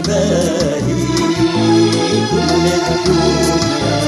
باهي كل الدنيا.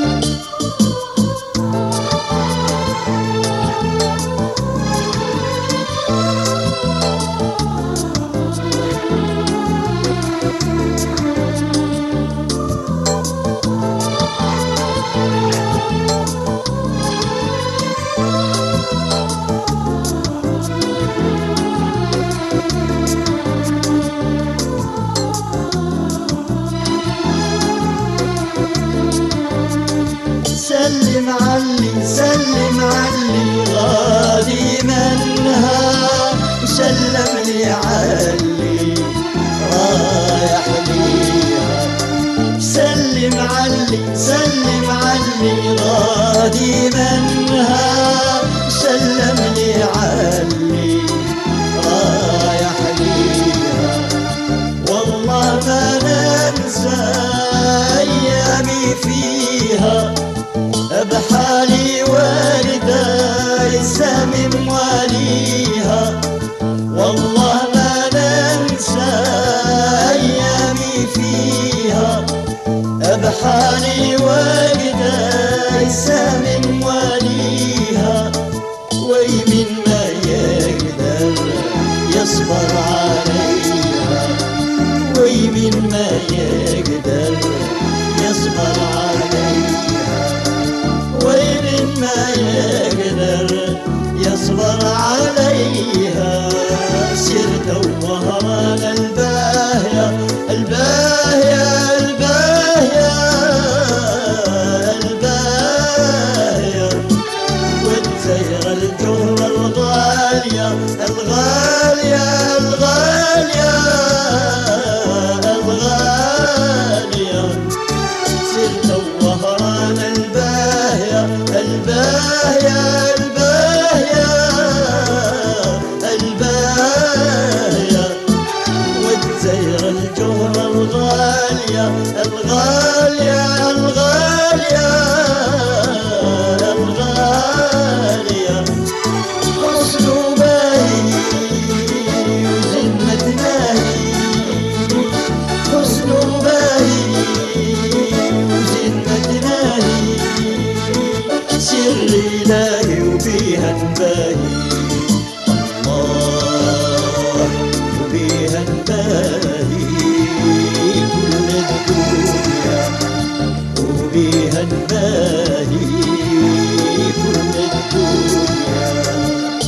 سلم علي سلم علي غادي منها، وسلم لي علي رايح ليها. سلم علي سلم علي غادي منها، وسلم لي علي رايح ليها. والله ما ننسى أيامي فيها، بحالي والدة يسامم واليها. والله ما ننسى أيامي فيها، بحالي والدة يسامم واليها. ويمن ما يقدر يصبر عليها، ويمن ما يقدر يصبر عليها. وين ما يقدر يصبر عليها. سرت وهران الباهية الباهية الباهية الباهية، والزيغ الجهر الغالية الغالية الغالية الغالية. سرت وهران الباهية الباهية الباهية، والزير الجهر الغالية الغالية الغالية الغالية. حسن باهي وزنة ناهي، حسن باهي وزنة ناهي. سر إلهي وبيها نباهي، الله وبيها نباهي كل الدنيا، وبيها نباهي كل الدنيا.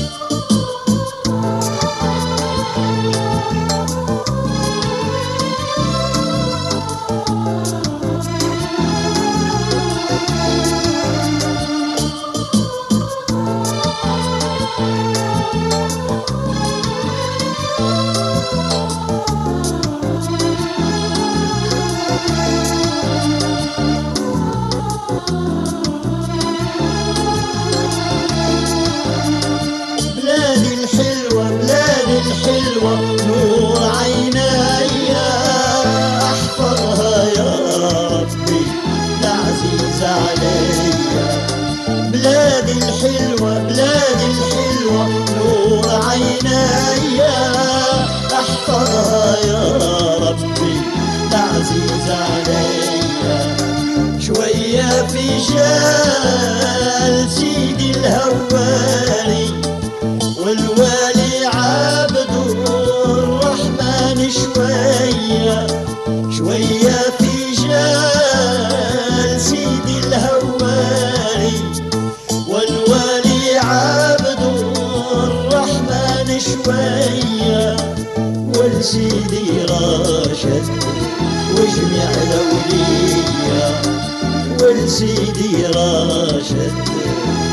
بلادي الحلوة بلادي الحلوة نور عيناي، احفظها يا ربي العزيز عليا. بلادي الحلوة بلادي الحلوة نور عيناي، احفظها يا ربي العزيز عليا. شوية في جال سيدي الهواري، والوالي عبد الرحمن شوية. شوية في جال سيدي الهواري، والوالي عبد الرحمن شوية. والسيدي راشد وجميع الأولياء، والسيدي راشد